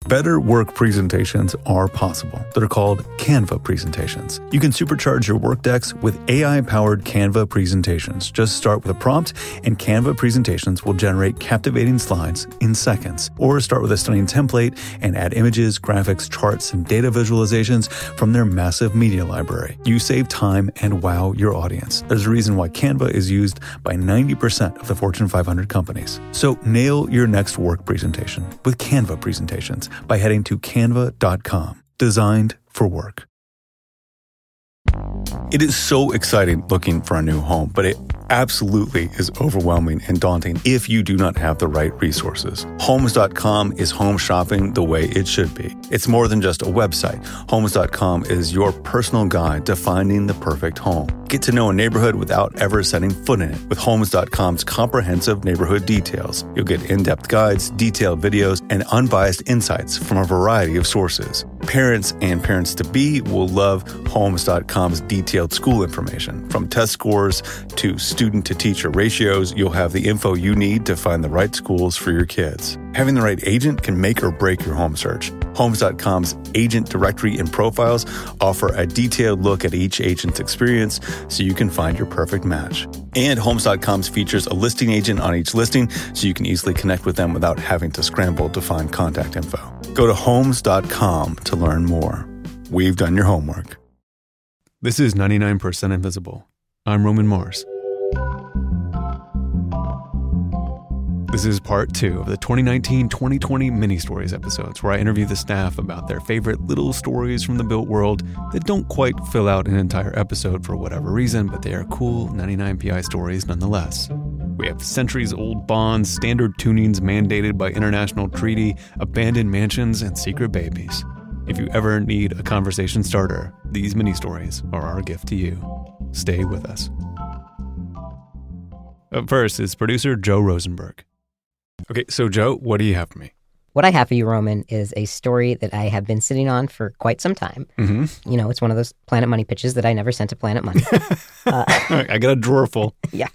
Better work presentations are possible. They're called Canva presentations. You can supercharge your work decks with AI-powered Canva presentations. Just start with a prompt, and Canva presentations will generate captivating slides in seconds. Or start with a stunning template and add images, graphics, charts, and data visualizations from their massive media library. You save time and wow your audience. There's a reason why Canva is used by 90% of the Fortune 500 companies. So nail your next work presentation with Canva presentations by heading to canva.com. Designed for work. It is so exciting looking for a new home, but it absolutely is overwhelming and daunting if you do not have the right resources. Homes.com is home shopping the way it should be. It's more than just a website. Homes.com is your personal guide to finding the perfect home. Get to know a neighborhood without ever setting foot in it with Homes.com's comprehensive neighborhood details. You'll get in-depth guides, detailed videos, and unbiased insights from a variety of sources. Parents and parents-to-be will love Homes.com's detailed school information. From test scores to student-to-teacher ratios, you'll have the info you need to find the right schools for your kids. Having the right agent can make or break your home search. Homes.com's agent directory and profiles offer a detailed look at each agent's experience so you can find your perfect match. And Homes.com's features a listing agent on each listing so you can easily connect with them without having to scramble to find contact info. Go to Homes.com to learn more. We've done your homework. This is 99% Invisible. I'm Roman Mars. This is part 2 of the 2019-2020 mini-stories episodes where I interview the staff about their favorite little stories from the built world that don't quite fill out an entire episode for whatever reason, but they are cool 99PI stories nonetheless. We have centuries-old bonds, standard tunings mandated by international treaty, abandoned mansions, and secret babies. If you ever need a conversation starter, these mini-stories are our gift to you. Stay with us. Up first is producer Joe Rosenberg. Okay, so Joe, what do you have for me? What I have for you, Roman, is a story that I have been sitting on for quite some time. Mm-hmm. You know, it's one of those Planet Money pitches that I never sent to Planet Money. I got a drawer full. Yeah.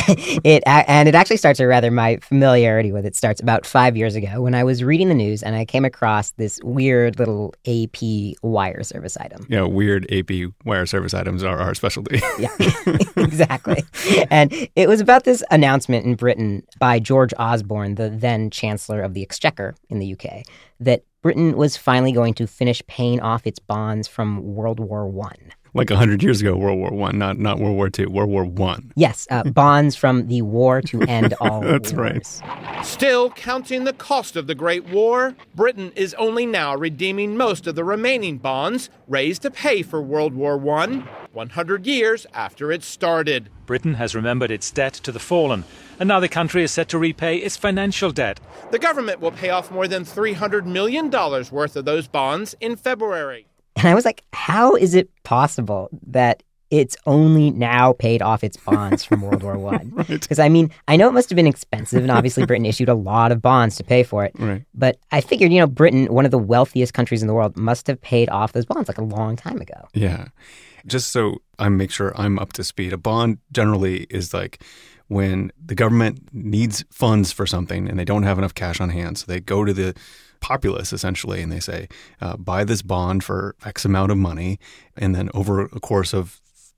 It actually starts, or rather my familiarity with it starts about 5 years ago when I was reading the news and I came across this weird little AP wire service item. Yeah, weird AP wire service items are our specialty. Yeah, exactly. And it was about this announcement in Britain by George Osborne, the then Chancellor of the Exchequer in the UK, that Britain was finally going to finish paying off its bonds from World War I. Like 100 years ago, World War I, not World War II, World War I. Yes, bonds from the war to end all That's wars. right. Still counting the cost of the Great War, Britain is only now redeeming most of the remaining bonds raised to pay for World War I, 100 years after it started. Britain has remembered its debt to the fallen, and now the country is set to repay its financial debt. The government will pay off more than $300 million worth of those bonds in February. And I was like, how is it possible that it's only now paid off its bonds from World War I? Because, I mean, I know it must have been expensive, and obviously Britain issued a lot of bonds to pay for it. Right. But I figured, you know, Britain, one of the wealthiest countries in the world, must have paid off those bonds like a long time ago. Yeah. Just so I make sure I'm up to speed, a bond generally is like when the government needs funds for something and they don't have enough cash on hand. So they go to the populace essentially and they say, buy this bond for X amount of money. And then over a course of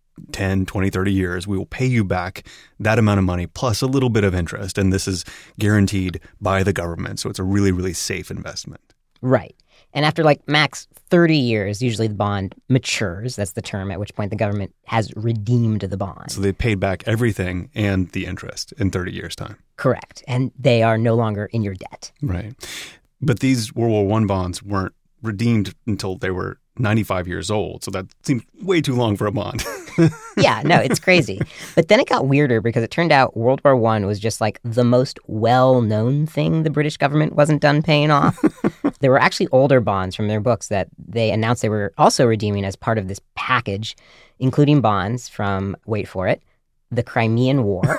10, 20, 30 years, we will pay you back that amount of money plus a little bit of interest. And this is guaranteed by the government. So it's a really, really safe investment. Right. And after like max 30 years, usually the bond matures. That's the term at which point the government has redeemed the bond. So they paid back everything and the interest in 30 years' time. Correct. And they are no longer in your debt. Right. But these World War I bonds weren't redeemed until they were 95 years old. So that seems way too long for a bond. Yeah, no, it's crazy. But then it got weirder because it turned out World War I was just like the most well-known thing the British government wasn't done paying off. There were actually older bonds from their books that they announced they were also redeeming as part of this package, including bonds from, wait for it, the Crimean War,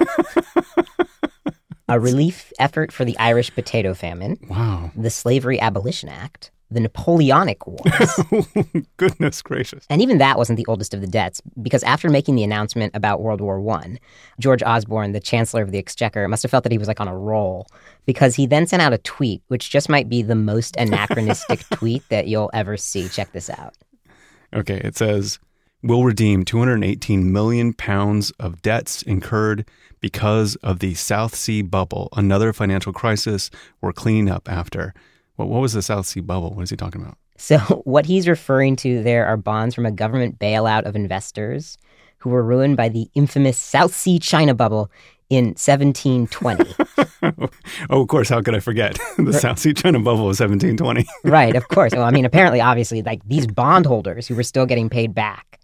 a relief effort for the Irish potato famine, Wow, the Slavery Abolition Act, the Napoleonic Wars. Goodness gracious. And even that wasn't the oldest of the debts, because after making the announcement about World War I, George Osborne, the Chancellor of the Exchequer, must have felt that he was like on a roll, because he then sent out a tweet, which just might be the most anachronistic tweet that you'll ever see. Check this out. Okay, it says, "We'll redeem 218 million pounds of debts incurred because of the South Sea bubble, another financial crisis we're cleaning up after." Well, what was the South Sea bubble? What is he talking about? So what he's referring to there are bonds from a government bailout of investors who were ruined by the infamous South Sea China bubble in 1720. Oh, of course, how could I forget? The South Sea China bubble of 1720. Right, of course. Well, I mean, apparently, obviously, like these bondholders who were still getting paid back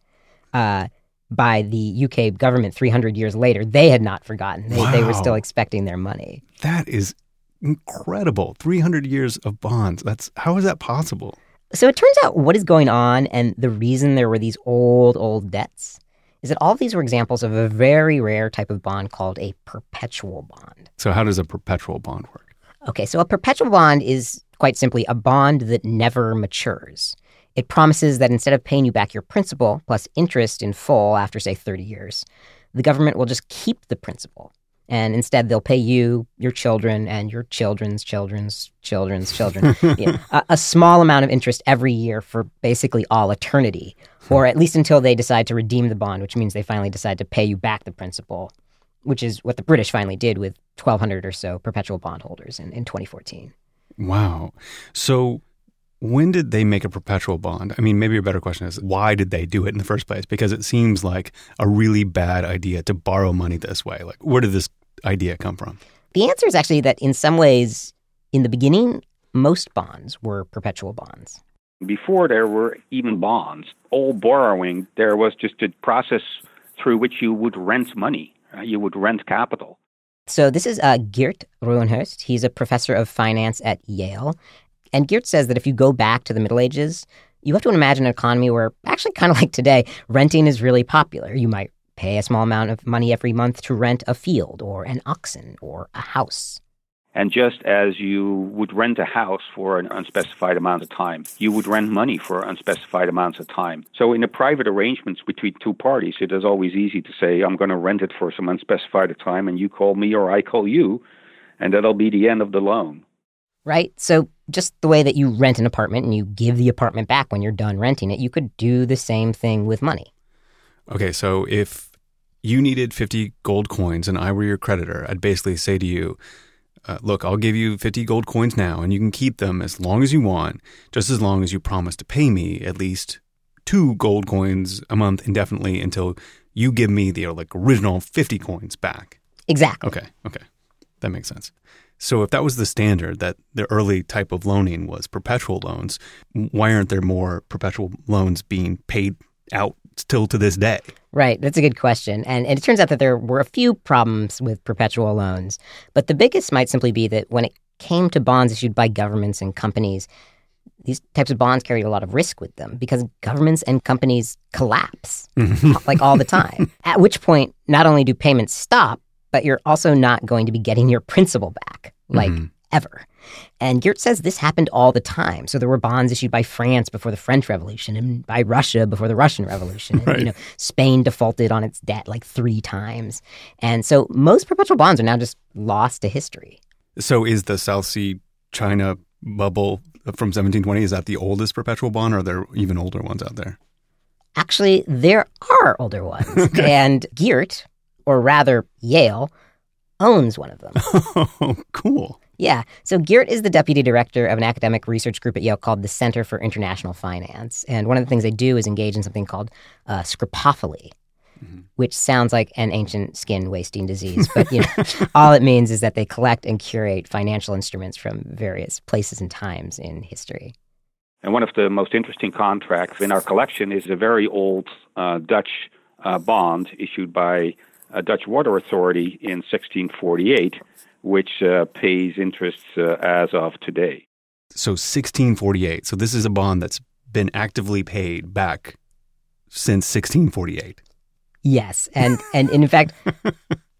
by the UK government 300 years later, they had not forgotten. They were still expecting their money. That is incredible. 300 years of bonds. How is that possible? So it turns out what is going on, and the reason there were these old debts, is that all of these were examples of a very rare type of bond called a perpetual bond. So how does a perpetual bond work? Okay, so a perpetual bond is quite simply a bond that never matures. It promises that instead of paying you back your principal plus interest in full after, say, 30 years, the government will just keep the principal. And instead, they'll pay you, your children, and your children's children's children a small amount of interest every year for basically all eternity, or at least until they decide to redeem the bond, which means they finally decide to pay you back the principal, which is what the British finally did with 1,200 or so perpetual bondholders in 2014. Wow. So when did they make a perpetual bond? I mean, maybe a better question is, why did they do it in the first place? Because it seems like a really bad idea to borrow money this way. Like, where did this idea come from? The answer is actually that in some ways, in the beginning, most bonds were perpetual bonds. Before there were even bonds, all borrowing, there was just a process through which you would rent money. You would rent capital. So this is Geert Rouwenhurst. He's a professor of finance at Yale. And Geert says that if you go back to the Middle Ages, you have to imagine an economy where, actually kind of like today, renting is really popular. You might pay a small amount of money every month to rent a field or an oxen or a house. And just as you would rent a house for an unspecified amount of time, you would rent money for unspecified amounts of time. So in the private arrangements between two parties, it is always easy to say, I'm going to rent it for some unspecified time, and you call me or I call you, and that'll be the end of the loan. Right? So just the way that you rent an apartment and you give the apartment back when you're done renting it, you could do the same thing with money. Okay, so if you needed 50 gold coins and I were your creditor, I'd basically say to you, look, I'll give you 50 gold coins now and you can keep them as long as you want, just as long as you promise to pay me at least 2 gold coins a month indefinitely until you give me the original 50 coins back. Exactly. Okay. That makes sense. So if that was the standard, that the early type of loaning was perpetual loans, why aren't there more perpetual loans being paid out still to this day? Right. That's a good question. And it turns out that there were a few problems with perpetual loans. But the biggest might simply be that when it came to bonds issued by governments and companies, these types of bonds carried a lot of risk with them because governments and companies collapse like all the time. At which point, not only do payments stop, but you're also not going to be getting your principal back, ever. And Geert says this happened all the time. So there were bonds issued by France before the French Revolution and by Russia before the Russian Revolution. And, Right. Spain defaulted on its debt 3 times. And so most perpetual bonds are now just lost to history. So is the South Sea China bubble from 1720, is that the oldest perpetual bond, or are there even older ones out there? Actually, there are older ones. And Geert, or rather Yale, owns one of them. Oh, cool. Yeah. So Geert is the deputy director of an academic research group at Yale called the Center for International Finance. And one of the things they do is engage in something called scripophily, which sounds like an ancient skin wasting disease. But all it means is that they collect and curate financial instruments from various places and times in history. And one of the most interesting contracts in our collection is a very old Dutch bond issued by a Dutch Water Authority in 1648, which pays interest as of today. So 1648. So this is a bond that's been actively paid back since 1648. Yes. And in fact,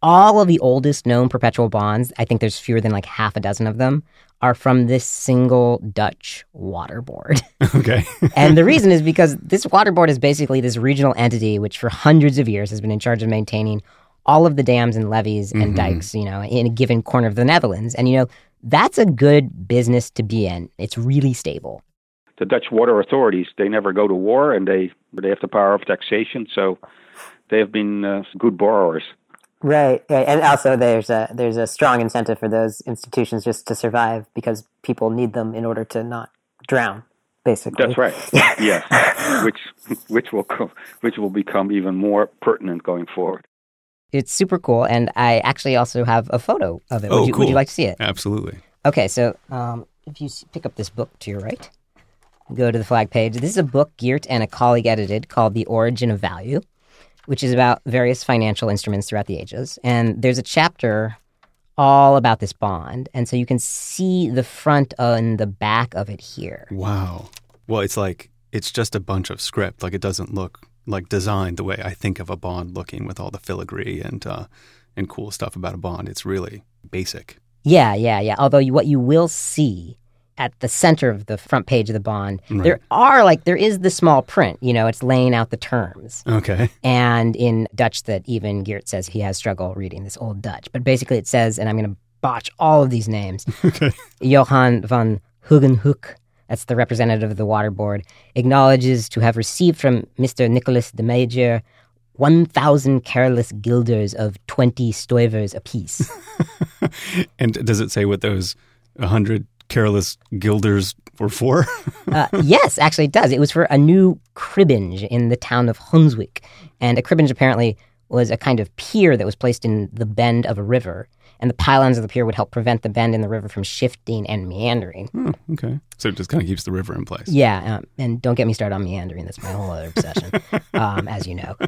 All of the oldest known perpetual bonds, I think there's fewer than like half a dozen of them, are from this single Dutch water board. Okay. And the reason is because this water board is basically this regional entity which for hundreds of years has been in charge of maintaining all of the dams and levees and dikes, in a given corner of the Netherlands. And, that's a good business to be in. It's really stable. The Dutch water authorities, they never go to war, and they have the power of taxation, so they have been good borrowers. Right. And also there's a strong incentive for those institutions just to survive because people need them in order to not drown, basically. That's right. Yes. Which will become even more pertinent going forward. It's super cool, and I actually also have a photo of it. Cool. Would you like to see it? Absolutely. Okay, so if you pick up this book to your right, go to the flag page. This is a book Geert and a colleague edited called The Origin of Value, which is about various financial instruments throughout the ages. And there's a chapter all about this bond, and so you can see the front and the back of it here. Wow. Well, it's just a bunch of script. Like, it doesn't look like designed the way I think of a bond looking with all the filigree and cool stuff about a bond. It's really basic. Yeah. Although what you will see at the center of the front page of the bond, right. there is the small print. It's laying out the terms. Okay. And in Dutch that even Geert says he has struggle reading this old Dutch. But basically it says, and I'm going to botch all of these names, Okay. Johan van Hugenhoek, that's the representative of the water board, acknowledges to have received from Mr. Nicholas de Major 1,000 careless guilders of 20 stoivers apiece. And does it say what those 100 careless guilders were for? Yes, actually it does. It was for a new cribbage in the town of Hunswick. And a cribbage apparently was a kind of pier that was placed in the bend of a river. And the pylons of the pier would help prevent the bend in the river from shifting and meandering. Oh, okay. So it just kind of keeps the river in place. Yeah, and don't get me started on meandering. That's my whole other obsession, as you know.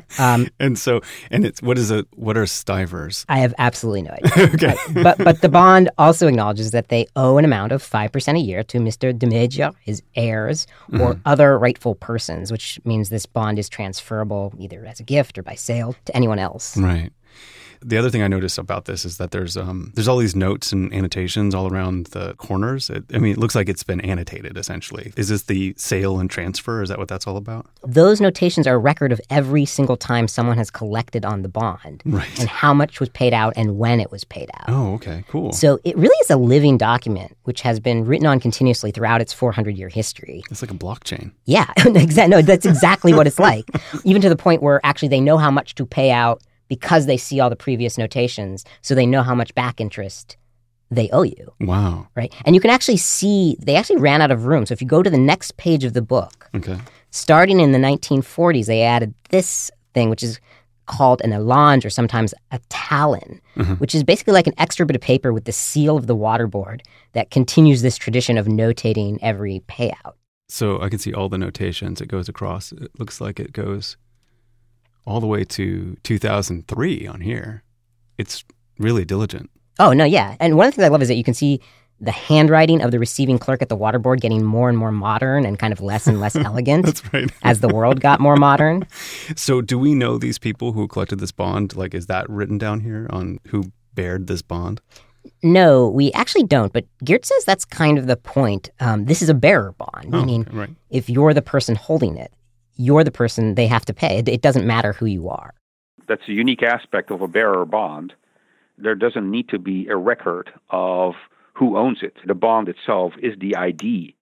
What are stivers? I have absolutely no idea. Okay. But the bond also acknowledges that they owe an amount of 5% a year to Mr. de Major, his heirs, or other rightful persons, which means this bond is transferable either as a gift or by sale to anyone else. Right. The other thing I noticed about this is that there's all these notes and annotations all around the corners. It looks like it's been annotated, essentially. Is this the sale and transfer? Is that what that's all about? Those notations are a record of every single time someone has collected on the bond. Right. And how much was paid out and when it was paid out. Oh, okay, cool. So it really is a living document, which has been written on continuously throughout its 400-year history. It's like a blockchain. Yeah, no, that's exactly what it's like. Even to the point where actually they know how much to pay out because they see all the previous notations, so they know how much back interest they owe you. Wow. Right? And you can actually see, they actually ran out of room. So if you go to the next page of the book, Okay. starting in the 1940s, they added this thing, which is called an allonge or sometimes a talon, which is basically like an extra bit of paper with the seal of the water board that continues this tradition of notating every payout. So I can see all the notations. It goes across. It looks like it goes all the way to 2003 on here. It's really diligent. Oh, no, yeah. And one of the things I love is that you can see the handwriting of the receiving clerk at the water board getting more and more modern and kind of less and less elegant. That's right. As the world got more modern. So do we know these people who collected this bond? Like, is that written down here on who bared this bond? No, we actually don't. But Geert says that's kind of the point. This is a bearer bond, meaning right. If you're the person holding it, you're the person they have to pay. It doesn't matter who you are. That's a unique aspect of a bearer bond. There doesn't need to be a record of who owns it. The bond itself is the ID.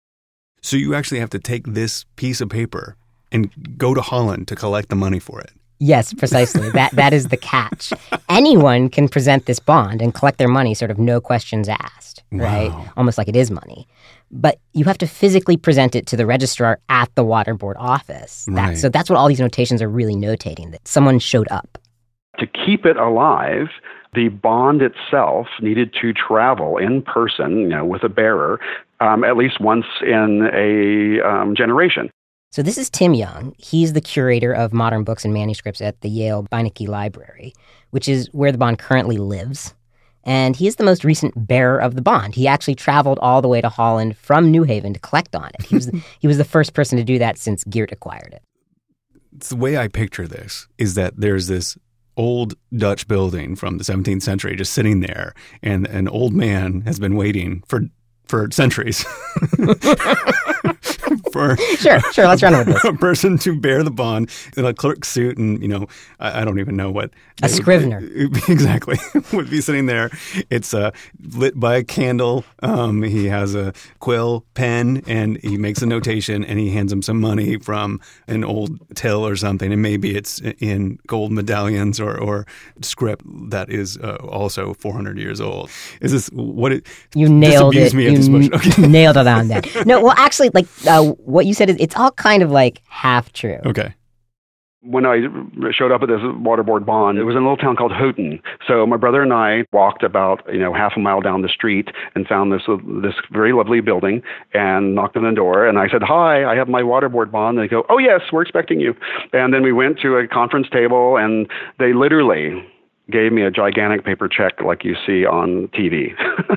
So you actually have to take this piece of paper and go to Holland to collect the money for it. Yes, precisely. That is the catch. Anyone can present this bond and collect their money, sort of no questions asked, right? Wow. Almost like it is money. But you have to physically present it to the registrar at the water board office. Right. So that's what all these notations are really notating, that someone showed up. To keep it alive, the bond itself needed to travel in person, with a bearer, at least once in a generation. So this is Tim Young. He's the curator of modern books and manuscripts at the Yale Beinecke Library, which is where the bond currently lives. And he is the most recent bearer of the bond. He actually traveled all the way to Holland from New Haven to collect on it. He was the first person to do that since Geert acquired it. It's the way I picture this is that there's this old Dutch building from the 17th century just sitting there, and an old man has been waiting for centuries for Sure, let's run with this. a person to bear the bond in a clerk suit, and I don't even know what a scrivener exactly would be sitting there. It's lit by a candle. He has a quill pen, and he makes a notation, and he hands him some money from an old till or something, and maybe it's in gold medallions or script that is also 400 years old. Is this what it? You nailed it. Me at this You nailed it on that. No, well, actually, like what you said is it's all kind of like half true. Okay. When I showed up at this waterboard bond, it was in a little town called Houghton. So my brother and I walked about, half a mile down the street and found this very lovely building and knocked on the door. And I said, "Hi, I have my waterboard bond." And they go, "Oh, yes, we're expecting you." And then we went to a conference table, and they literally gave me a gigantic paper check like you see on TV.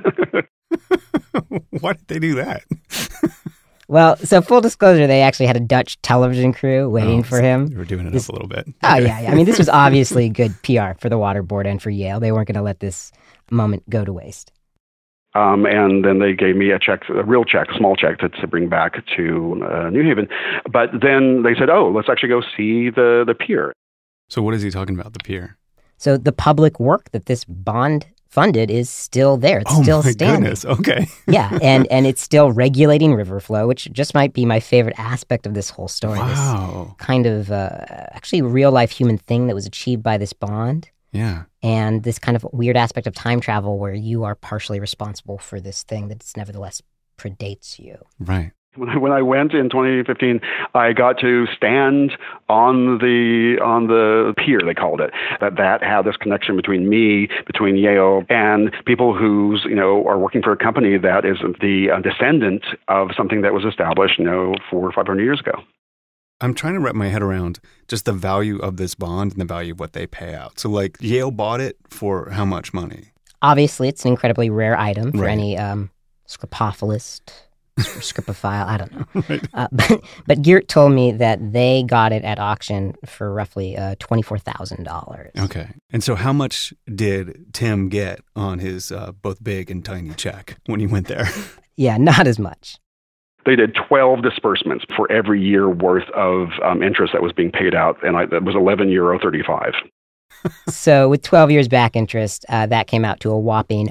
Why did they do that? Well, so full disclosure, they actually had a Dutch television crew waiting for him. They were doing it up a little bit. Oh, yeah. I mean, this was obviously good PR for the Waterboard and for Yale. They weren't going to let this moment go to waste. And then they gave me a small check to bring back to New Haven. But then they said, "Oh, let's actually go see the pier." So what is he talking about, the pier? So the public work that this bond funded is still there. It's still standing. Goodness. Okay. Yeah, and it's still regulating river flow, which just might be my favorite aspect of this whole story. Wow. This kind of actually real-life human thing that was achieved by this bond. Yeah. And this kind of weird aspect of time travel where you are partially responsible for this thing that nevertheless predates you. Right. When I went in 2015, I got to stand on the pier, they called it. That had this connection between Yale, and people who are working for a company that is the descendant of something that was established 400 or 500 years ago. I'm trying to wrap my head around just the value of this bond and the value of what they pay out. So, like, Yale bought it for how much money? Obviously, it's an incredibly rare item for any scripophilist. Scripophile, I don't know. Right. But Geert told me that they got it at auction for roughly $24,000. Okay. And so how much did Tim get on his both big and tiny check when he went there? Yeah, not as much. They did 12 disbursements for every year worth of interest that was being paid out, and that was €11.35. So with 12 years back interest, that came out to a whopping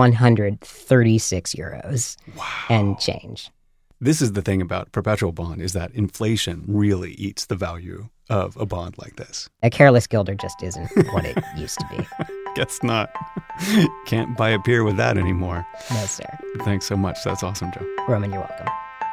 136 euros and change. This is the thing about perpetual bond, is that inflation really eats the value of a bond like this. A careless gilder just isn't what it used to be. Guess not. Can't buy a pier with that anymore. No, sir. Thanks so much. That's awesome, Joe. Roman, you're welcome.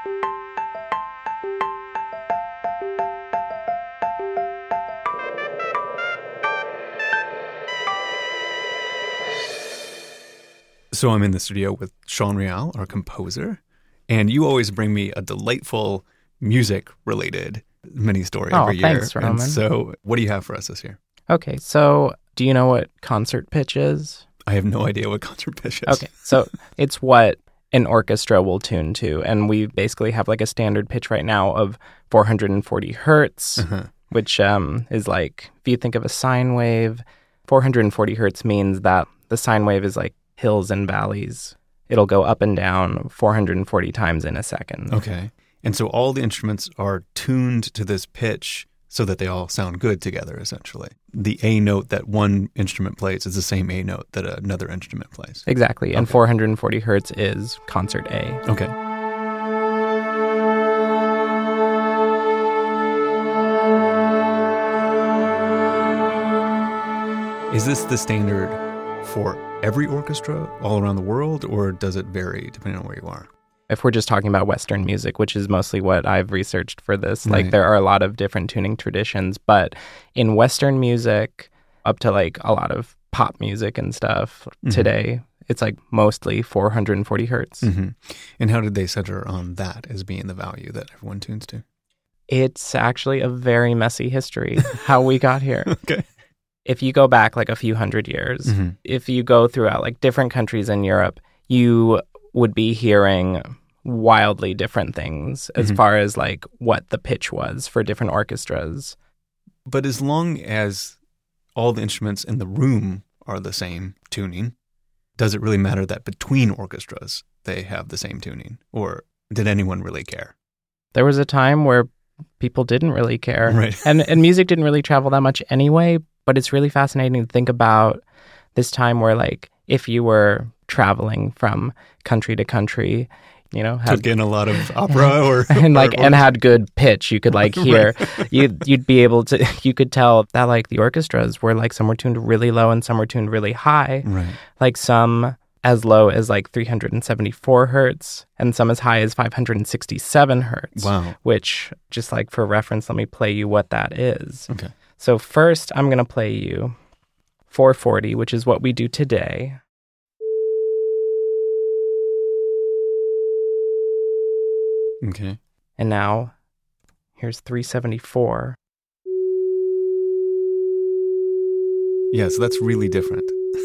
So I'm in the studio with Sean Real, our composer, and you always bring me a delightful music-related mini-story every year. Thanks, Roman. And so what do you have for us this year? Okay, so do you know what concert pitch is? I have no idea what concert pitch is. Okay, so it's what an orchestra will tune to, and we basically have like a standard pitch right now of 440 hertz, which is like, if you think of a sine wave, 440 hertz means that the sine wave is like hills and valleys. It'll go up and down 440 times in a second. Okay. And so all the instruments are tuned to this pitch so that they all sound good together, essentially. The A note that one instrument plays is the same A note that another instrument plays. Exactly. And 440 hertz is concert A. Okay. Is this the standard for every orchestra all around the world, or does it vary depending on where you are? If we're just talking about Western music, which is mostly what I've researched for this, Right. like there are a lot of different tuning traditions, but in Western music, up to like a lot of pop music and stuff today, it's like mostly 440 hertz. Mm-hmm. And how did they center on that as being the value that everyone tunes to? It's actually a very messy history, how we got here. Okay. If you go back like a few hundred years, if you go throughout like different countries in Europe, you would be hearing wildly different things as far as like what the pitch was for different orchestras. But as long as all the instruments in the room are the same tuning, does it really matter that between orchestras they have the same tuning? Or did anyone really care? There was a time where people didn't really care. Right. And music didn't really travel that much anyway, but it's really fascinating to think about this time where, like, if you were traveling from country to country, you know, took in a lot of opera or and had good pitch, you could like hear, you'd be able to, you could tell that like the orchestras were like, some were tuned really low and some were tuned really high. Right. Like some as low as like 374 hertz and some as high as 567 hertz. Wow. Which, just like for reference, let me play you what that is. Okay. So first I'm going to play you 440, which is what we do today. Okay. And now here's 374. Yeah, so that's really different.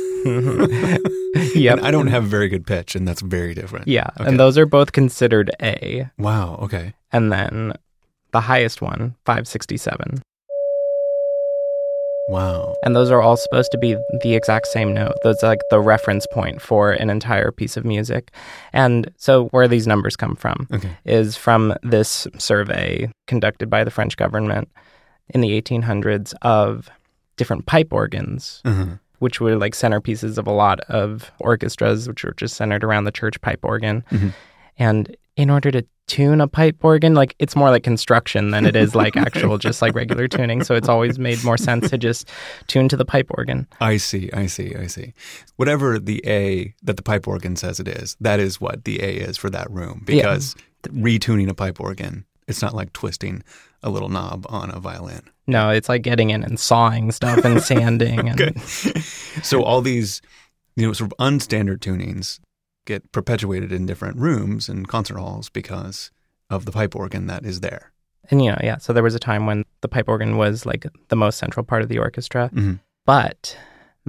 Yep. And I don't have very good pitch, and that's very different. Yeah, Okay. and those are both considered A. Wow, okay. And then the highest one, 567. Wow. And those are all supposed to be the exact same note. Those are like the reference point for an entire piece of music. And so where these numbers come from is from this survey conducted by the French government in the 1800s of different pipe organs, which were like centerpieces of a lot of orchestras, which were just centered around the church pipe organ. And in order to tune a pipe organ, like it's more like construction than it is like actual just like regular tuning. So it's always made more sense to just tune to the pipe organ. I see. Whatever the A that the pipe organ says it is, that is what the A is for that room. Because retuning a pipe organ, it's not like twisting a little knob on a violin. No, it's like getting in and sawing stuff and sanding. And So all these, sort of unstandard tunings get perpetuated in different rooms and concert halls because of the pipe organ that is there. And, so there was a time when the pipe organ was like the most central part of the orchestra. But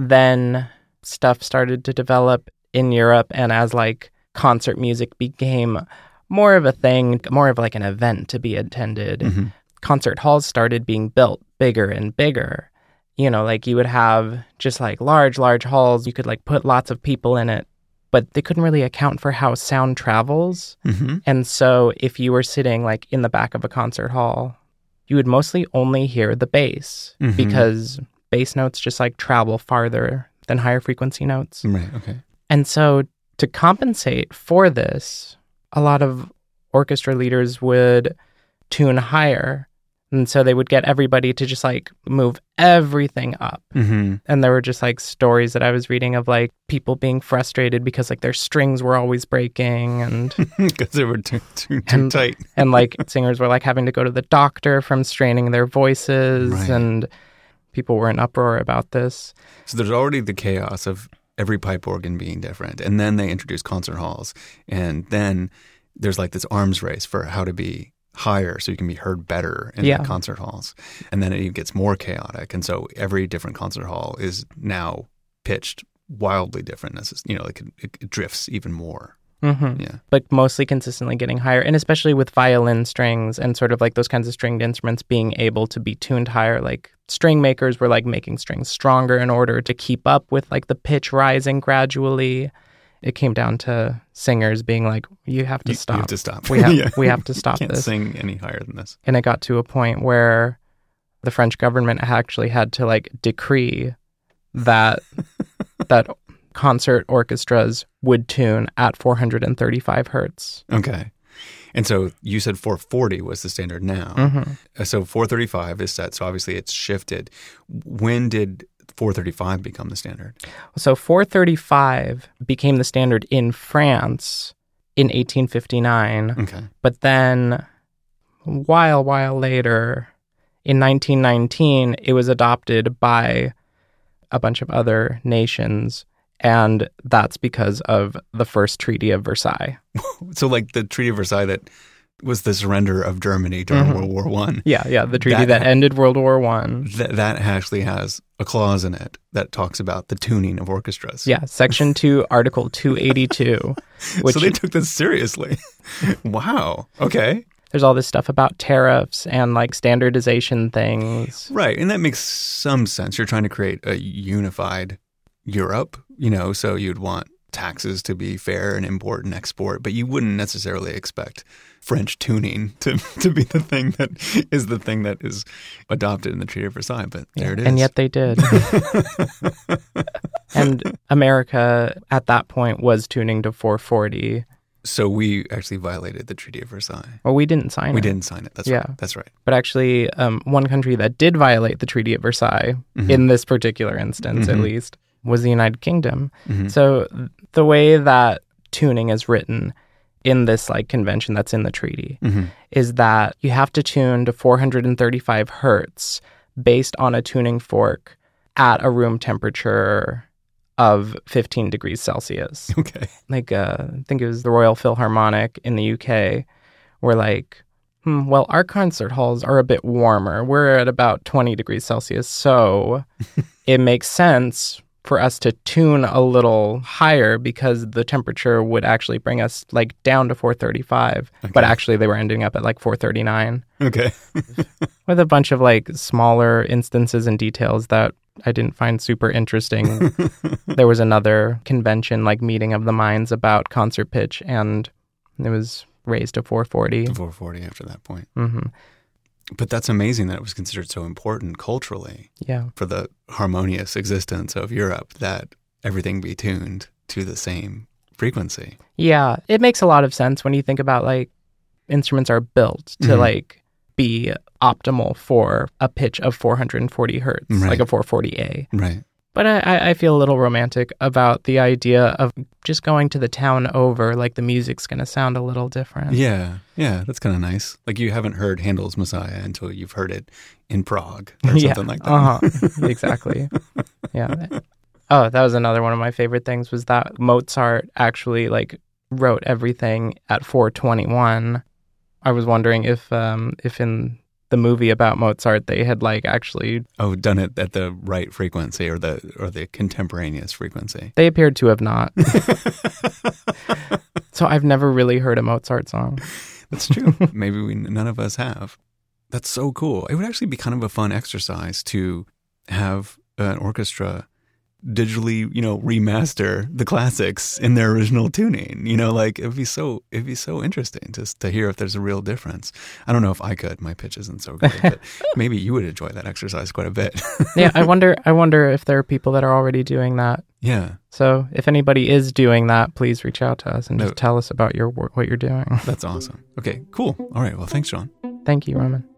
then stuff started to develop in Europe, and as like concert music became more of a thing, more of like an event to be attended, concert halls started being built bigger and bigger. Like you would have just like large halls. You could like put lots of people in it, but they couldn't really account for how sound travels. And so if you were sitting like in the back of a concert hall, you would mostly only hear the bass because bass notes just like travel farther than higher frequency notes. Right, okay. And so to compensate for this, a lot of orchestra leaders would tune higher. And so they would get everybody to just like move everything up. And there were just like stories that I was reading of like people being frustrated because like their strings were always breaking and because they were too tight. And like singers were like having to go to the doctor from straining their voices. Right. And people were in uproar about this. So there's already the chaos of every pipe organ being different. And then they introduce concert halls. And then there's like this arms race for how to be higher so you can be heard better in the concert halls. And then it even gets more chaotic. And so every different concert hall is now pitched wildly different. It drifts even more. Yeah. But mostly consistently getting higher. And especially with violin strings and sort of like those kinds of stringed instruments being able to be tuned higher, like string makers were like making strings stronger in order to keep up with like the pitch rising gradually. It came down to singers being like, you have to stop. You have to stop. We have to stop Can't this. sing any higher than this. And it got to a point where the French government actually had to like decree that that concert orchestras would tune at 435 hertz. Okay. And so you said 440 was the standard now. So 435 is set. So obviously it's shifted. When did 435 become the standard? So 435 became the standard in France in 1859. Okay. But then a while later, in 1919, it was adopted by a bunch of other nations. And that's because of the first Treaty of Versailles. So like the Treaty of Versailles that was the surrender of Germany during World War I. Yeah, the treaty that ended World War I. That actually has a clause in it that talks about the tuning of orchestras. Yeah, Section 2, Article 282. So they took this seriously. Wow. Okay. there's all this stuff about tariffs and like standardization things. Right. And that makes some sense. You're trying to create a unified Europe, so you'd want taxes to be fair and import and export, but you wouldn't necessarily expect French tuning to be the thing that is adopted in the Treaty of Versailles. But there it is. And yet they did. And America at that point was tuning to 440. So we actually violated the Treaty of Versailles. Well, we didn't sign it. We didn't sign it. That's right. That's right. But actually, one country that did violate the Treaty of Versailles, in this particular instance at least, was the United Kingdom. So the way that tuning is written in this like convention that's in the treaty is that you have to tune to 435 hertz based on a tuning fork at a room temperature of 15 degrees Celsius. Okay. Like, I think it was the Royal Philharmonic in the UK were like, well, our concert halls are a bit warmer. We're at about 20 degrees Celsius. So it makes sense for us to tune a little higher because the temperature would actually bring us like down to 435. Okay. But actually they were ending up at like 439. Okay. With a bunch of like smaller instances and details that I didn't find super interesting. There was another convention, like meeting of the minds about concert pitch, and it was raised to 440. To 440 after that point. But that's amazing that it was considered so important culturally for the harmonious existence of Europe that everything be tuned to the same frequency. Yeah, it makes a lot of sense when you think about like instruments are built to like be optimal for a pitch of 440 hertz, like a 440A. Right. But I feel a little romantic about the idea of just going to the town over, like the music's going to sound a little different. Yeah, that's kind of nice. Like you haven't heard Handel's Messiah until you've heard it in Prague or something like that. Exactly. Yeah. Oh, that was another one of my favorite things was that Mozart actually like wrote everything at 421. I was wondering if in the movie about Mozart, they had like actually done it at the right frequency or the contemporaneous frequency. They appeared to have not. So I've never really heard a Mozart song. That's true. Maybe none of us have. That's so cool. It would actually be kind of a fun exercise to have an orchestra digitally, remaster the classics in their original tuning. Like it'd be so interesting just to hear if there's a real difference. I don't know if I could. My pitch isn't so good, but maybe you would enjoy that exercise quite a bit. Yeah, I wonder if there are people that are already doing that. Yeah. So if anybody is doing that, please reach out to us and just tell us about your work, what you're doing. That's awesome. Okay, cool. All right. Well, thanks, John. Thank you, Roman.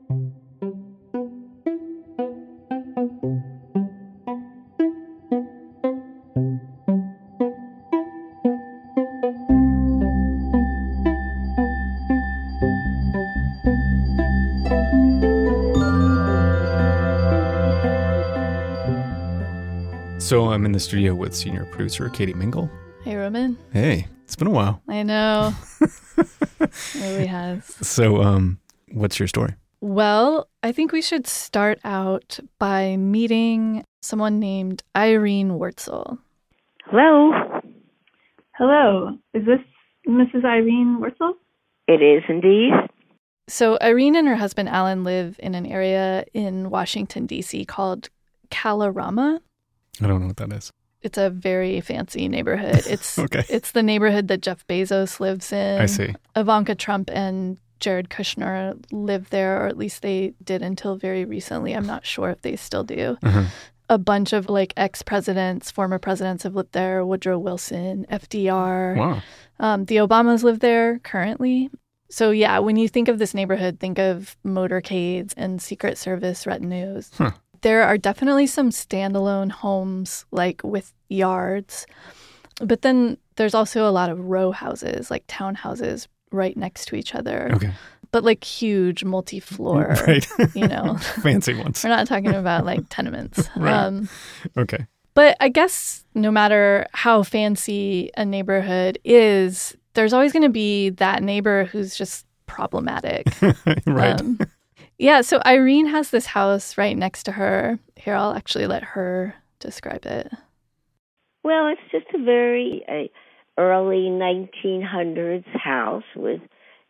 So I'm in the studio with senior producer Katie Mingle. Hey, Roman. Hey, it's been a while. I know. It really has. So what's your story? Well, I think we should start out by meeting someone named Irene Wurtzel. Hello. Hello. Is this Mrs. Irene Wurtzel? It is indeed. So Irene and her husband Alan live in an area in Washington, D.C. called Kalorama. I don't know what that is. It's a very fancy neighborhood. It's okay. It's the neighborhood that Jeff Bezos lives in. I see. Ivanka Trump and Jared Kushner live there, or at least they did until very recently. I'm not sure if they still do. A bunch of like ex-presidents, former presidents have lived there. Woodrow Wilson, FDR. Wow. The Obamas live there currently. So yeah, when you think of this neighborhood, think of motorcades and Secret Service retinues. Huh. There are definitely some standalone homes, like with yards. But then there's also a lot of row houses, like townhouses right next to each other. Okay. But like huge multi-floor, right. Fancy ones. We're not talking about like tenements. Right. Okay. But I guess no matter how fancy a neighborhood is, there's always going to be that neighbor who's just problematic. Right. Yeah, so Irene has this house right next to her. Here, I'll actually let her describe it. Well, it's just a very early 1900s house with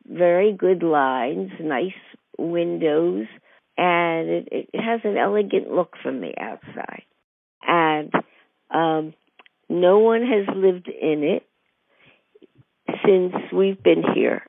very good lines, nice windows, and it has an elegant look from the outside. And no one has lived in it since we've been here.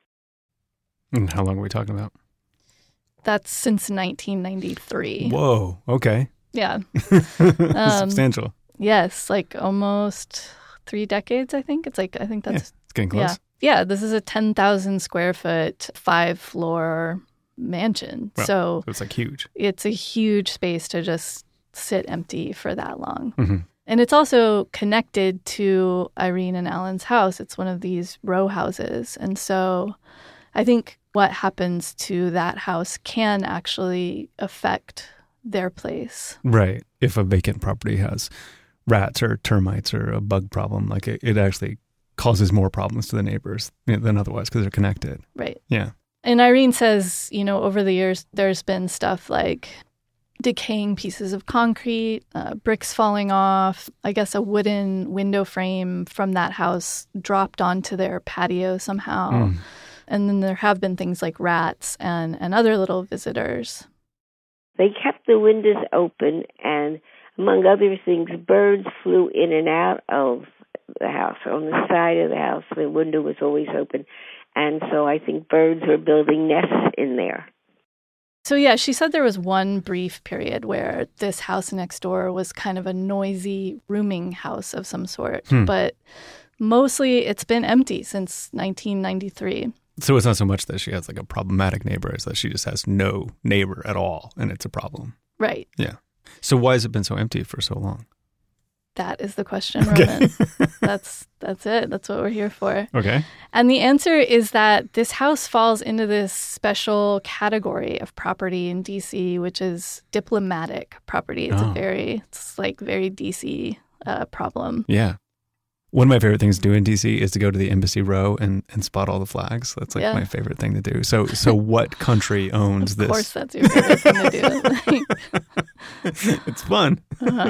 And how long are we talking about? That's since 1993. Whoa, okay. Yeah. Substantial. Yes, like almost 3 decades, I think. I think that's... It's getting close. Yeah, this is a 10,000 square foot, 5-floor mansion. Wow. So it's like huge. It's a huge space to just sit empty for that long. Mm-hmm. And it's also connected to Irene and Alan's house. It's one of these row houses. And so I think what happens to that house can actually affect their place. Right. If a vacant property has rats or termites or a bug problem, like it actually causes more problems to the neighbors than otherwise because they're connected. Right. Yeah. And Irene says, over the years, there's been stuff like decaying pieces of concrete, bricks falling off. I guess a wooden window frame from that house dropped onto their patio somehow. And then there have been things like rats and other little visitors. They kept the windows open, and among other things, birds flew in and out of the house. On the side of the house, the window was always open. And so I think birds were building nests in there. So yeah, she said there was one brief period where this house next door was kind of a noisy rooming house of some sort. But mostly it's been empty since 1993. So it's not so much that she has like a problematic neighbor, it's that she just has no neighbor at all, and it's a problem. Right. Yeah. So why has it been so empty for so long? That is the question, Roman. That's it. That's what we're here for. Okay. And the answer is that this house falls into this special category of property in D.C., which is diplomatic property. It's very D.C. Problem. Yeah. One of my favorite things to do in D.C. is to go to the Embassy Row and spot all the flags. That's like my favorite thing to do. So what country owns this? Of course, that's your favorite thing to do. It's fun.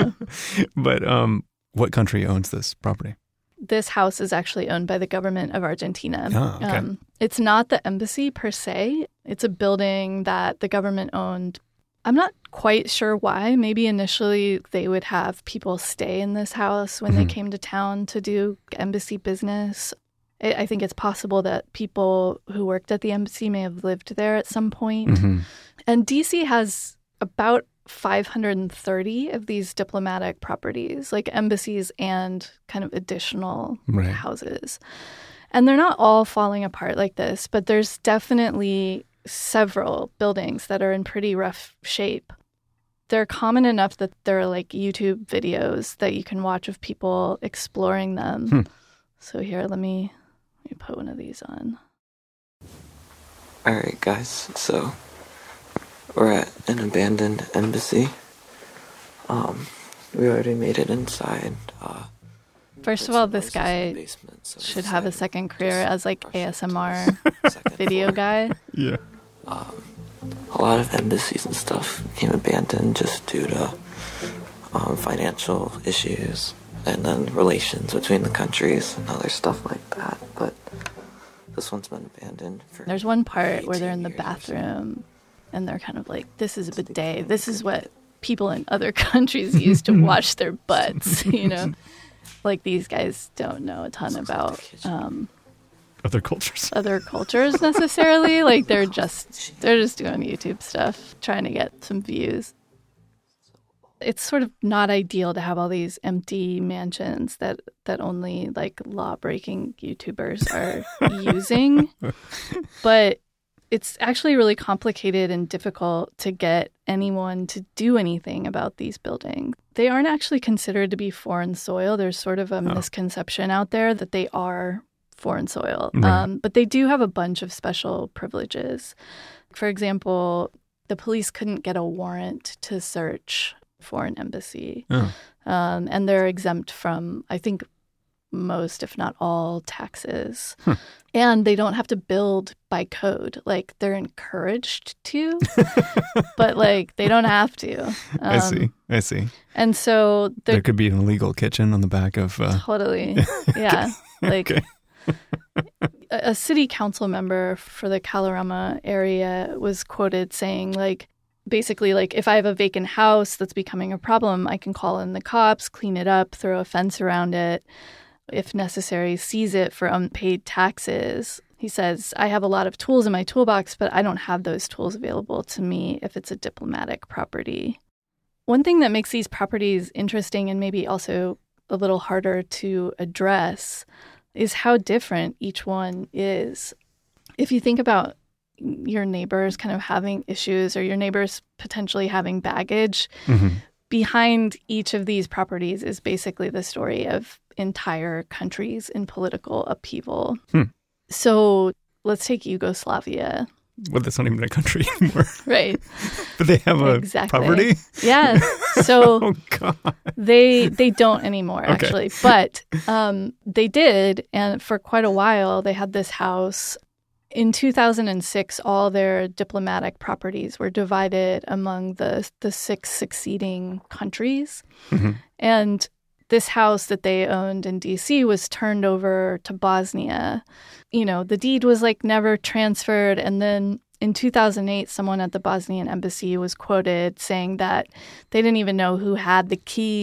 But what country owns this property? This house is actually owned by the government of Argentina. Oh, okay. It's not the embassy per se. It's a building that the government owned. I'm not quite sure why. Maybe initially they would have people stay in this house when they came to town to do embassy business. I think it's possible that people who worked at the embassy may have lived there at some point. And D.C. has about 530 of these diplomatic properties, like embassies and kind of additional houses. And they're not all falling apart like this, but there's definitely several buildings that are in pretty rough shape. They're common enough that there are like YouTube videos that you can watch of people exploring them. So here, let me put one of these on. All right, guys. So we're at an abandoned embassy. We already made it inside. First of all, this guy should have a second career as like ASMR video guy. Yeah. A lot of embassies and stuff became abandoned just due to financial issues and then relations between the countries and other stuff like that. But this one's been abandoned for... There's one part where they're in the bathroom and they're kind of like, this is a bidet. This is what people in other countries use to wash their butts, Like these guys don't know a ton about other cultures necessarily. Like they're just doing YouTube stuff, trying to get some views. It's sort of not ideal to have all these empty mansions that only like law-breaking YouTubers are using. But it's actually really complicated and difficult to get anyone to do anything about these buildings. They aren't actually considered to be foreign soil. There's sort of a misconception out there that they are foreign soil. But they do have a bunch of special privileges. For example, the police couldn't get a warrant to search for an embassy. And they're exempt from, I think, most, if not all, taxes. And they don't have to build by code. Like, they're encouraged to, but, like, they don't have to. I see. And so... There could be an illegal kitchen on the back of... Totally. Yeah. Like, A city council member for the Kalorama area was quoted saying, like, basically, like, if I have a vacant house that's becoming a problem, I can call in the cops, clean it up, throw a fence around it, if necessary, seize it for unpaid taxes. He says, I have a lot of tools in my toolbox, but I don't have those tools available to me if it's a diplomatic property. One thing that makes these properties interesting and maybe also a little harder to address is how different each one is. If you think about your neighbors kind of having issues or your neighbors potentially having baggage, behind each of these properties is basically the story of entire countries in political upheaval. So let's take Yugoslavia. Well, that's not even a country anymore. Right. But they have a property? Yeah. So oh, God. They don't anymore, actually. But they did, and for quite a while, they had this house. In 2006, all their diplomatic properties were divided among the 6 succeeding countries. And this house that they owned in D.C. was turned over to Bosnia. You know, the deed was like never transferred. And then in 2008, someone at the Bosnian embassy was quoted saying that they didn't even know who had the key.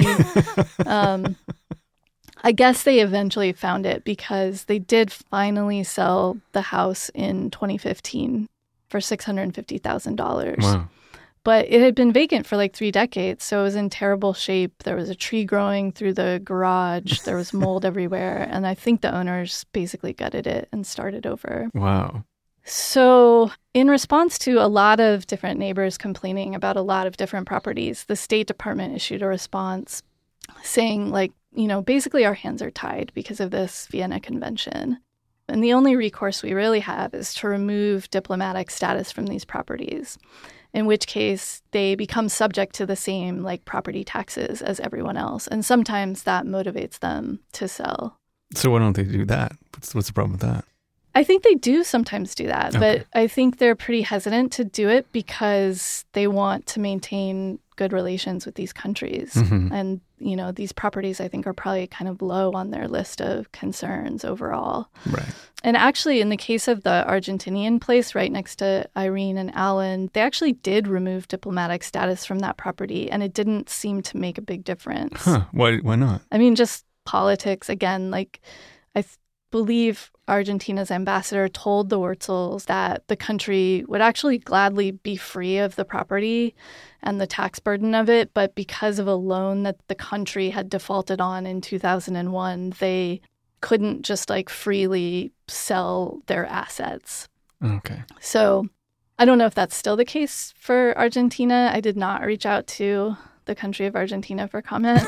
I guess they eventually found it because they did finally sell the house in 2015 for $650,000. Wow. But it had been vacant for like 3 decades, so it was in terrible shape. There was a tree growing through the garage. There was mold everywhere. And I think the owners basically gutted it and started over. Wow. So in response to a lot of different neighbors complaining about a lot of different properties, the State Department issued a response saying, like, you know, basically our hands are tied because of this Vienna Convention. And the only recourse we really have is to remove diplomatic status from these properties, in which case they become subject to the same, like, property taxes as everyone else. And sometimes that motivates them to sell. So why don't they do that? What's the problem with that? I think they do sometimes do that, but I think they're pretty hesitant to do it because they want to maintain good relations with these countries. And, you know, these properties, I think, are probably kind of low on their list of concerns overall. Right. And actually, in the case of the Argentinian place right next to Irene and Alan, they actually did remove diplomatic status from that property, and it didn't seem to make a big difference. Huh. Why not? I mean, just politics. Again, like, I believe Argentina's ambassador told the Wurzels that the country would actually gladly be free of the property and the tax burden of it, but because of a loan that the country had defaulted on in 2001, they couldn't just, like, freely sell their assets. Okay. So I don't know if that's still the case for Argentina. I did not reach out to the country of Argentina for comment.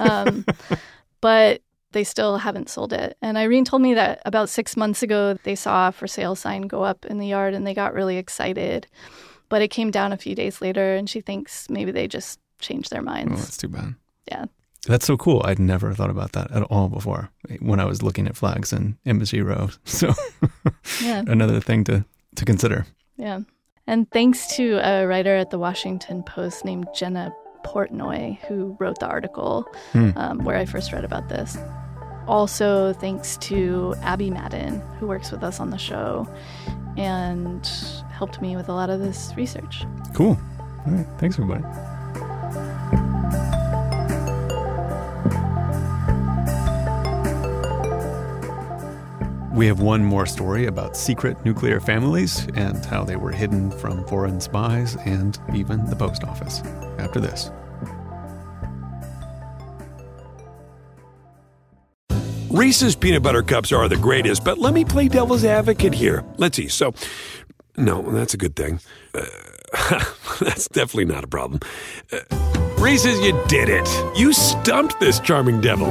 But they still haven't sold it. And Irene told me that about 6 months ago, they saw a for sale sign go up in the yard and they got really excited. But it came down a few days later and she thinks maybe they just changed their minds. Oh, that's too bad. Yeah. That's so cool. I'd never thought about that at all before when I was looking at flags in Embassy Row. So yeah. Another thing to consider. Yeah. And thanks to a writer at the Washington Post named Jenna Portnoy, who wrote the article where I first read about this. Also, thanks to Abby Madden, who works with us on the show and helped me with a lot of this research. Cool. All right. Thanks, everybody. We have one more story about secret nuclear families and how they were hidden from foreign spies and even the post office. After this. Reese's peanut butter cups are the greatest, but let me play devil's advocate here. Let's see. So, no, that's a good thing. That's definitely not a problem. Reese's, you did it. You stumped this charming devil.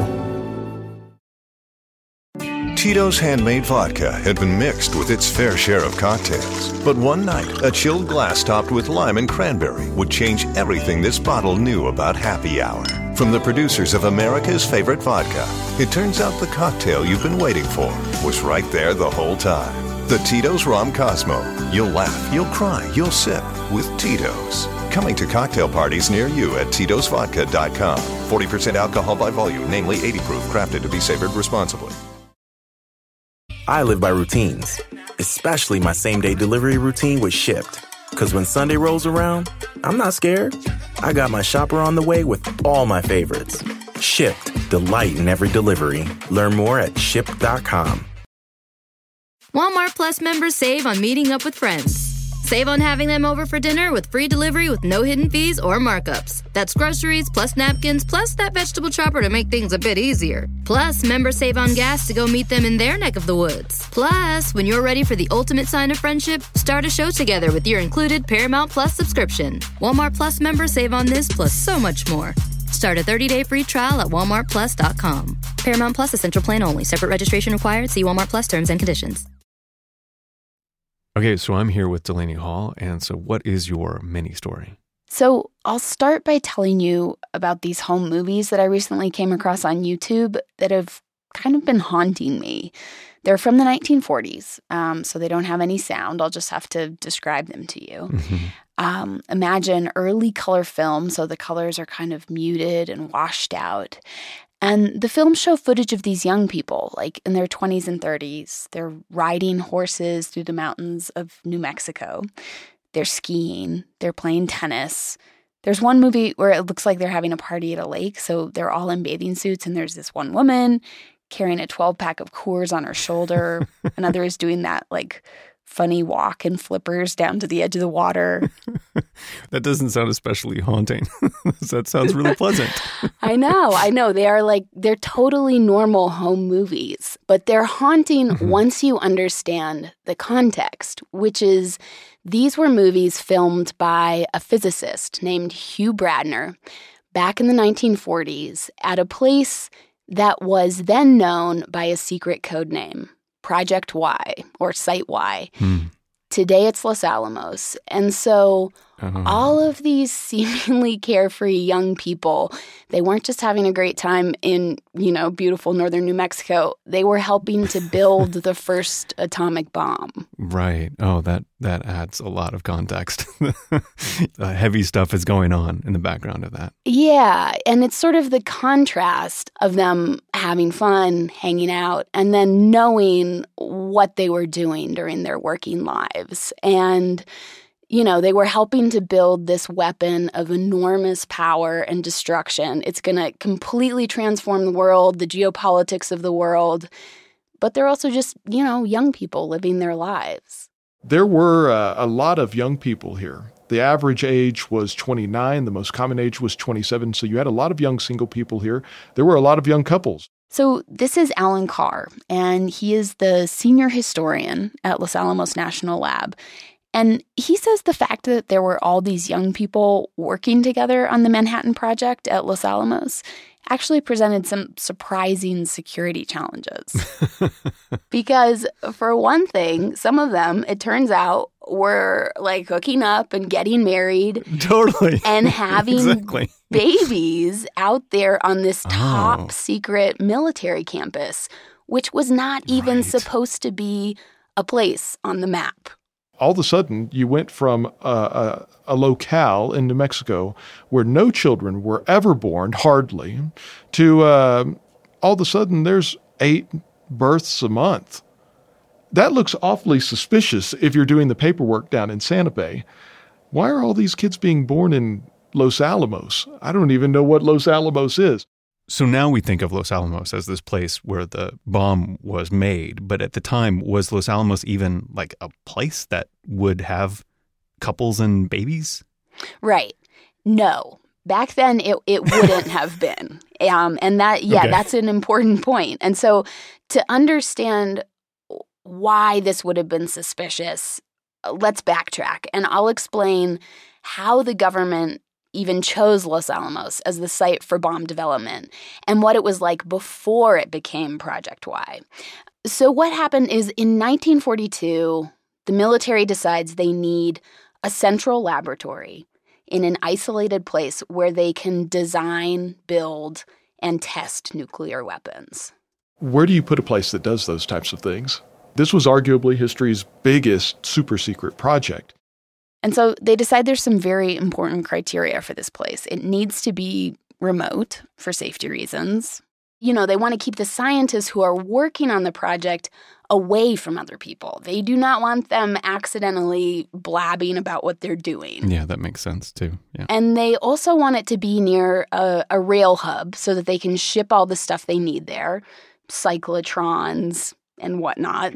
Tito's handmade vodka had been mixed with its fair share of cocktails. But one night, a chilled glass topped with lime and cranberry would change everything this bottle knew about happy hour. From the producers of America's favorite vodka, it turns out the cocktail you've been waiting for was right there the whole time. The Tito's Rom Cosmo. You'll laugh, you'll cry, you'll sip with Tito's. Coming to cocktail parties near you at Tito'sVodka.com. 40% alcohol by volume, namely 80 proof, crafted to be savored responsibly. I live by routines, especially my same-day delivery routine with Shipt. Because when Sunday rolls around, I'm not scared. I got my shopper on the way with all my favorites. Shipt, delight in every delivery. Learn more at shipt.com. Walmart Plus members save on meeting up with friends. Save on having them over for dinner with free delivery with no hidden fees or markups. That's groceries, plus napkins, plus that vegetable chopper to make things a bit easier. Plus, members save on gas to go meet them in their neck of the woods. Plus, when you're ready for the ultimate sign of friendship, start a show together with your included Paramount Plus subscription. Walmart Plus members save on this plus so much more. Start a 30-day free trial at walmartplus.com. Paramount Plus Essential Plan only. Separate registration required. See Walmart Plus terms and conditions. Okay, so I'm here with Delaney Hall, and so what is your mini story? So I'll start by telling you about these home movies that I recently came across on YouTube that have kind of been haunting me. They're from the 1940s, so they don't have any sound. I'll just have to describe them to you. Mm-hmm. Imagine early color film, so the colors are kind of muted and washed out. And the films show footage of these young people, like in their 20s and 30s. They're riding horses through the mountains of New Mexico. They're skiing. They're playing tennis. There's one movie where it looks like they're having a party at a lake, so they're all in bathing suits, and there's this one woman carrying a 12-pack of Coors on her shoulder. Another is doing that, like, funny walk in flippers down to the edge of the water. That doesn't sound especially haunting. That sounds really pleasant. I know. They're totally normal home movies, but they're haunting once you understand the context, which is these were movies filmed by a physicist named Hugh Bradner back in the 1940s at a place that was then known by a secret code name. Project Y or Site Y. Today it's Los Alamos. And so all of these seemingly carefree young people, they weren't just having a great time in, beautiful northern New Mexico. They were helping to build the first atomic bomb. Right. Oh, that adds a lot of context. Heavy stuff is going on in the background of that. Yeah. And it's sort of the contrast of them having fun, hanging out, and then knowing what they were doing during their working lives. And they were helping to build this weapon of enormous power and destruction. It's going to completely transform the world, the geopolitics of the world. But they're also just, young people living their lives. There were a lot of young people here. The average age was 29. The most common age was 27. So you had a lot of young single people here. There were a lot of young couples. So this is Alan Carr, and he is the senior historian at Los Alamos National Lab. And he says the fact that there were all these young people working together on the Manhattan Project at Los Alamos actually presented some surprising security challenges. Because for one thing, some of them, it turns out, were like hooking up and getting married. Totally. And having babies out there on this top secret military campus, which was not even supposed to be a place on the map. All of a sudden, you went from a locale in New Mexico where no children were ever born, hardly, to all of a sudden there's 8 births a month. That looks awfully suspicious if you're doing the paperwork down in Santa Fe. Why are all these kids being born in Los Alamos? I don't even know what Los Alamos is. So now we think of Los Alamos as this place where the bomb was made. But at the time, was Los Alamos even like a place that would have couples and babies? Right. No. Back then, it wouldn't have been. And that's an important point. And so to understand why this would have been suspicious, let's backtrack. And I'll explain how the government even chose Los Alamos as the site for bomb development and what it was like before it became Project Y. So what happened is in 1942, the military decides they need a central laboratory in an isolated place where they can design, build, and test nuclear weapons. Where do you put a place that does those types of things? This was arguably history's biggest super secret project. And so they decide there's some very important criteria for this place. It needs to be remote for safety reasons. They want to keep the scientists who are working on the project away from other people. They do not want them accidentally blabbing about what they're doing. Yeah, that makes sense too. Yeah. And they also want it to be near a rail hub so that they can ship all the stuff they need there, cyclotrons and whatnot.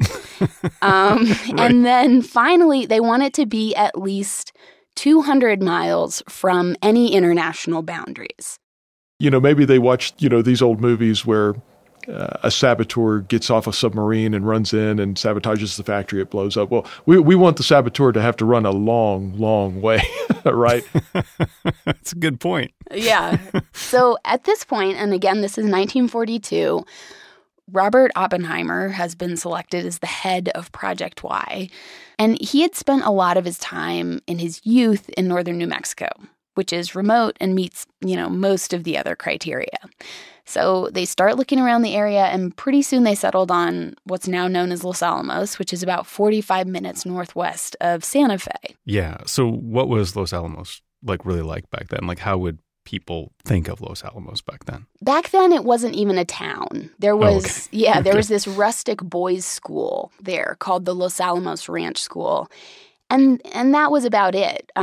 Right. And then finally, they want it to be at least 200 miles from any international boundaries. Maybe they watched, these old movies where a saboteur gets off a submarine and runs in and sabotages the factory, it blows up. Well, we want the saboteur to have to run a long, long way, right? That's a good point. Yeah. So at this point, and again, this is 1942, Robert Oppenheimer has been selected as the head of Project Y, and he had spent a lot of his time in his youth in northern New Mexico, which is remote and meets, most of the other criteria. So they start looking around the area, and pretty soon they settled on what's now known as Los Alamos, which is about 45 minutes northwest of Santa Fe. Yeah. So what was Los Alamos really like back then? How would people think of Los Alamos back then? Back then, it wasn't even a town. There was, there was this rustic boys' school there called the Los Alamos Ranch School. And that was about it.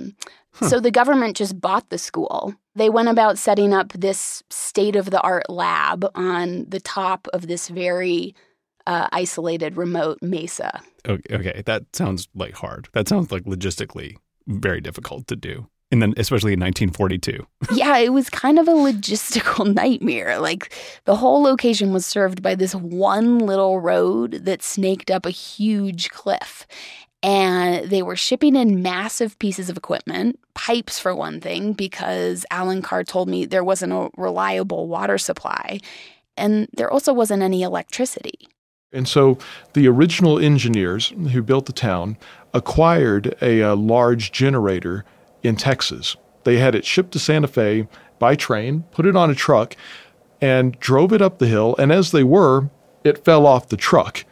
So the government just bought the school. They went about setting up this state-of-the-art lab on the top of this very isolated, remote mesa. Okay, that sounds hard. That sounds logistically very difficult to do. And then especially in 1942. Yeah, it was kind of a logistical nightmare. The whole location was served by this one little road that snaked up a huge cliff. And they were shipping in massive pieces of equipment, pipes for one thing, because Alan Carr told me there wasn't a reliable water supply. And there also wasn't any electricity. And so the original engineers who built the town acquired a large generator in Texas. They had it shipped to Santa Fe by train, put it on a truck, and drove it up the hill. And as they were, it fell off the truck.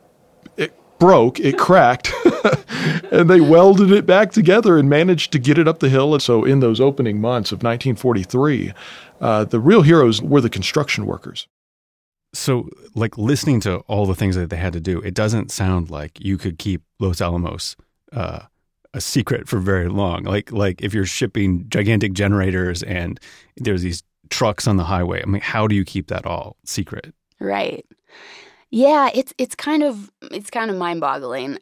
It broke, it cracked, and they welded it back together and managed to get it up the hill. And so in those opening months of 1943, the real heroes were the construction workers. So, listening to all the things that they had to do, it doesn't sound like you could keep Los Alamos a secret for very long. Like if you're shipping gigantic generators and there's these trucks on the highway, how do you keep that all secret? Right. Yeah, it's kind of mind-boggling.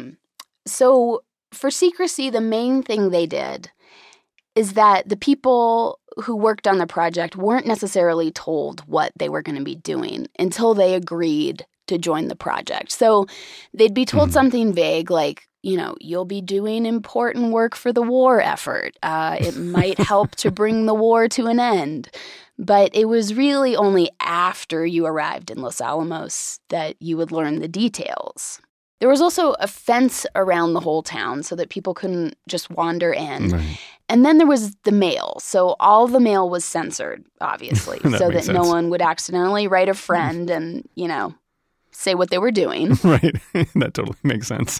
So for secrecy, the main thing they did is that the people who worked on the project weren't necessarily told what they were going to be doing until they agreed to join the project. So they'd be told something vague you'll be doing important work for the war effort. It might help to bring the war to an end. But it was really only after you arrived in Los Alamos that you would learn the details. There was also a fence around the whole town so that people couldn't just wander in. Right. And then there was the mail. So all the mail was censored, obviously, so that no one would accidentally write a friend and, say what they were doing. Right. That totally makes sense.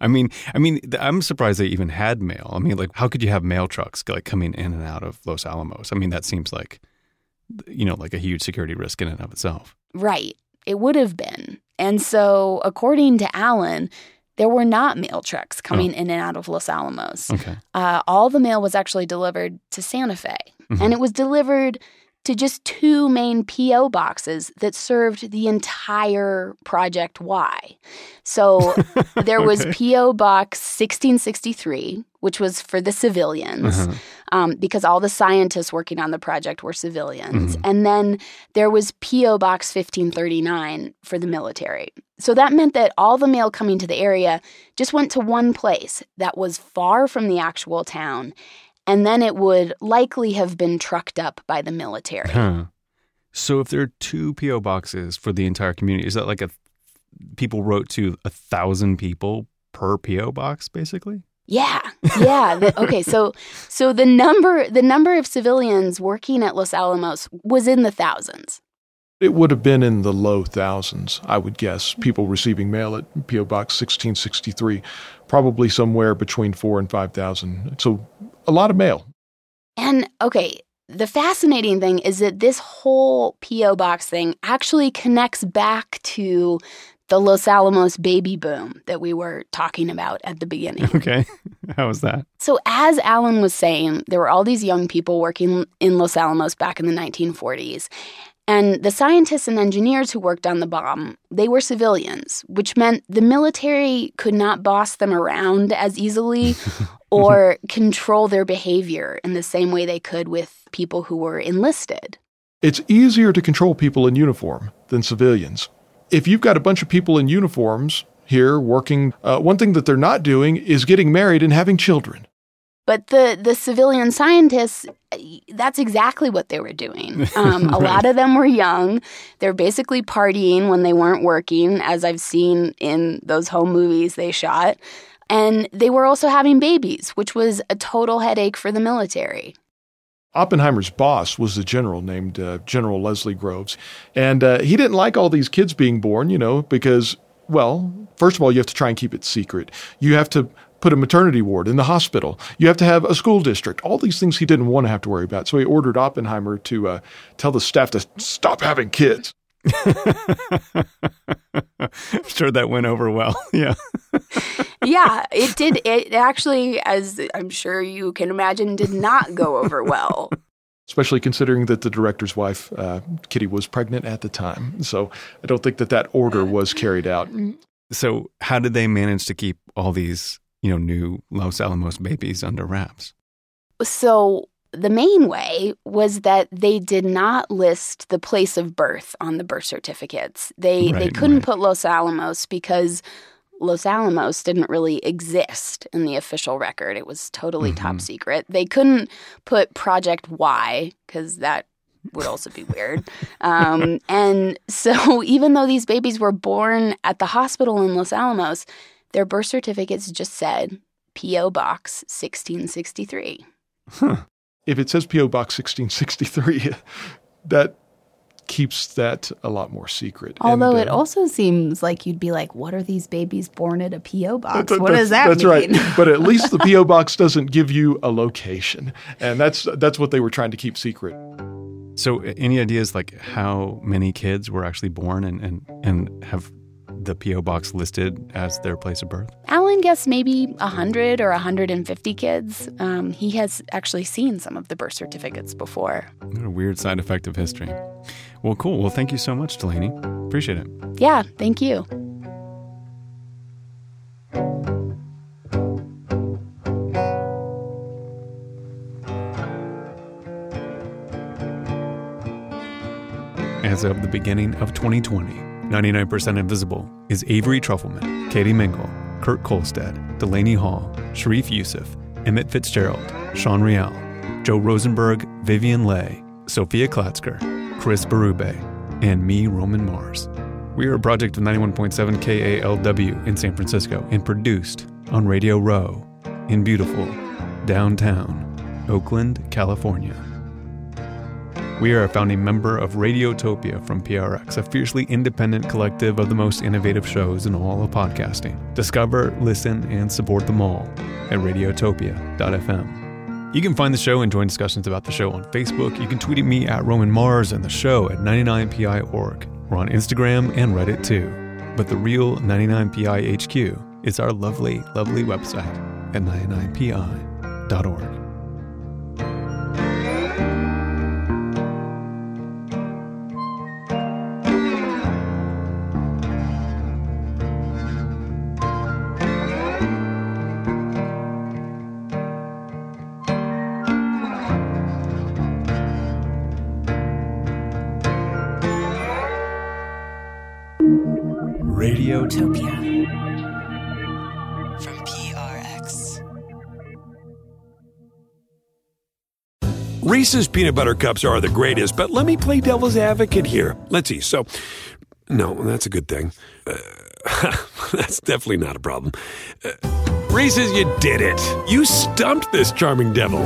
I'm surprised they even had mail. How could you have mail trucks coming in and out of Los Alamos? That seems like a huge security risk in and of itself. Right. It would have been. And so, according to Alan, there were not mail trucks coming in and out of Los Alamos. Okay. All the mail was actually delivered to Santa Fe. Mm-hmm. And it was delivered to just 2 main P.O. boxes that served the entire Project Y. So there was P.O. Box 1663, which was for the civilians, because all the scientists working on the project were civilians. Mm-hmm. And then there was P.O. Box 1539 for the military. So that meant that all the mail coming to the area just went to one place that was far from the actual town. And then it would likely have been trucked up by the military. Huh. So if there are 2 P.O. boxes for the entire community, is that people wrote to 1,000 people per P.O. box, basically? Yeah. Okay. So the number of civilians working at Los Alamos was in the thousands. It would have been in the low thousands, I would guess, people receiving mail at P.O. Box 1663, probably somewhere between 4,000 and 5,000. So a lot of mail. And, okay, the fascinating thing is that this whole P.O. Box thing actually connects back to the Los Alamos baby boom that we were talking about at the beginning. Okay. How was that? So as Alan was saying, there were all these young people working in Los Alamos back in the 1940s. And the scientists and engineers who worked on the bomb, they were civilians, which meant the military could not boss them around as easily or control their behavior in the same way they could with people who were enlisted. It's easier to control people in uniform than civilians. If you've got a bunch of people in uniforms here working, one thing that they're not doing is getting married and having children. But the civilian scientists, that's exactly what they were doing. A lot of them were young. They're basically partying when they weren't working, as I've seen in those home movies they shot. And they were also having babies, which was a total headache for the military. Oppenheimer's boss was a general named General Leslie Groves. And he didn't like all these kids being born, because, well, first of all, you have to try and keep it secret. You have to put a maternity ward in the hospital. You have to have a school district. All these things he didn't want to have to worry about. So he ordered Oppenheimer to tell the staff to stop having kids. I'm sure that went over well. Yeah. Yeah, it did. It actually, as I'm sure you can imagine, did not go over well. Especially considering that the director's wife, Kitty, was pregnant at the time. So I don't think that order was carried out. So how did they manage to keep all these, new Los Alamos babies under wraps? So the main way was that they did not list the place of birth on the birth certificates. They couldn't put Los Alamos because Los Alamos didn't really exist in the official record. It was totally top secret. They couldn't put Project Y because that would also be weird. And so even though these babies were born at the hospital in Los Alamos, their birth certificates just said P.O. Box 1663. Huh. If it says P.O. Box 1663, that keeps that a lot more secret. Although it also seems like you'd be like, what are these babies born at a P.O. box? What does that mean? That's right. But at least the P.O. box doesn't give you a location. And that's what they were trying to keep secret. So any ideas like how many kids were actually born and have the P.O. box listed as their place of birth? Alan guessed maybe 100 or 150 kids. He has actually seen some of the birth certificates before. What a weird side effect of history. Well, cool. Well, thank you so much, Delaney. Appreciate it. Yeah, thank you. As of the beginning of 2020, 99% Invisible is Avery Trufelman, Katie Mingle, Kurt Kolstad, Delaney Hall, Sharif Youssef, Emmett Fitzgerald, Sean Rial, Joe Rosenberg, Vivian Leigh, Sophia Klatzker, Chris Berube, and me, Roman Mars. We are a project of 91.7 KALW in San Francisco and produced on Radio Row in beautiful downtown Oakland, California. We are a founding member of Radiotopia from PRX, a fiercely independent collective of the most innovative shows in all of podcasting. Discover, listen, and support them all at radiotopia.fm. You can find the show and join discussions about the show on Facebook. You can tweet at me at Roman Mars and the show at 99pi.org. We're on Instagram and Reddit too. But the real 99pi HQ is our lovely, lovely website at 99pi.org. Radiotopia from PRX. Reese's peanut butter cups are the greatest, but let me play devil's advocate here. Let's see. So, no, that's a good thing. That's definitely not a problem. Reese's, you did it. You stumped this charming devil.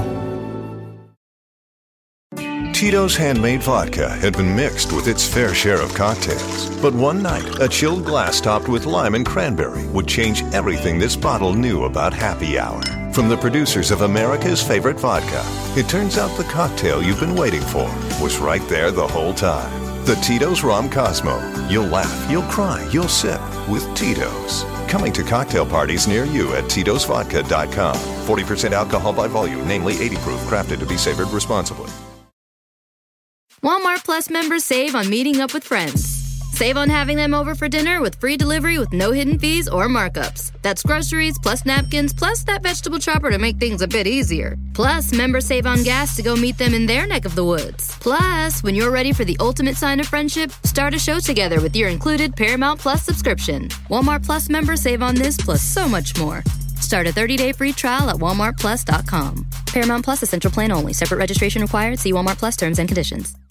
Tito's Handmade Vodka had been mixed with its fair share of cocktails. But one night, a chilled glass topped with lime and cranberry would change everything this bottle knew about happy hour. From the producers of America's favorite vodka, it turns out the cocktail you've been waiting for was right there the whole time. The Tito's Rom Cosmo. You'll laugh, you'll cry, you'll sip with Tito's. Coming to cocktail parties near you at Tito'sVodka.com. 40% alcohol by volume, namely 80 proof, crafted to be savored responsibly. Walmart Plus members save on meeting up with friends. Save on having them over for dinner with free delivery with no hidden fees or markups. That's groceries plus napkins plus that vegetable chopper to make things a bit easier. Plus, members save on gas to go meet them in their neck of the woods. Plus, when you're ready for the ultimate sign of friendship, start a show together with your included Paramount Plus subscription. Walmart Plus members save on this plus so much more. Start a 30-day free trial at walmartplus.com. Paramount Plus Essential Plan only. Separate registration required. See Walmart Plus terms and conditions.